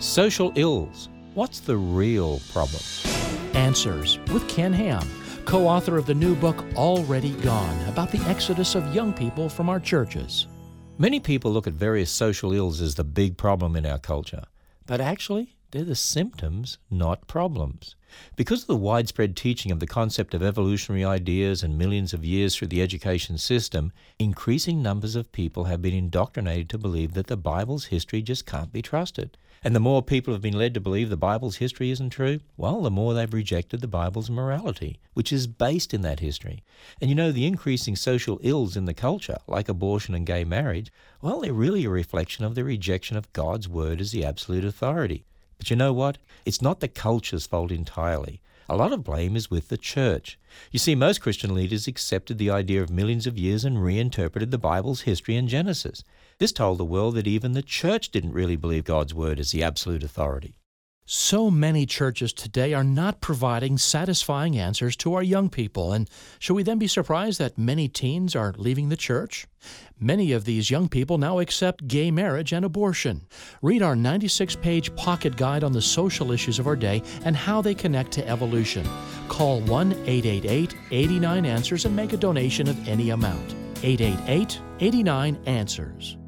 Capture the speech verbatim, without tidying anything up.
Social ills. What's the real problem? Answers with Ken Ham, co-author of the new book Already Gone, about the exodus of young people from our churches. Many people look at various social ills as the big problem in our culture, but actually they're the symptoms, not problems. Because of the widespread teaching of the concept of evolutionary ideas and millions of years through the education system, increasing numbers of people have been indoctrinated to believe that the Bible's history just can't be trusted. And the more people have been led to believe the Bible's history isn't true, well, the more they've rejected the Bible's morality, which is based in that history. And you know, the increasing social ills in the culture, like abortion and gay marriage, well, they're really a reflection of the rejection of God's word as the absolute authority. But you know what? It's not the culture's fault entirely. A lot of blame is with the church. You see, most Christian leaders accepted the idea of millions of years and reinterpreted the Bible's history in Genesis. This told the world that even the church didn't really believe God's word as the absolute authority. So many churches today are not providing satisfying answers to our young people, and should we then be surprised that many teens are leaving the church? Many of these young people now accept gay marriage and abortion. Read our ninety-six page pocket guide on the social issues of our day and how they connect to evolution. Call one eight eight eight, eight nine, answers and make a donation of any amount. eight eight eight, eight nine, answers.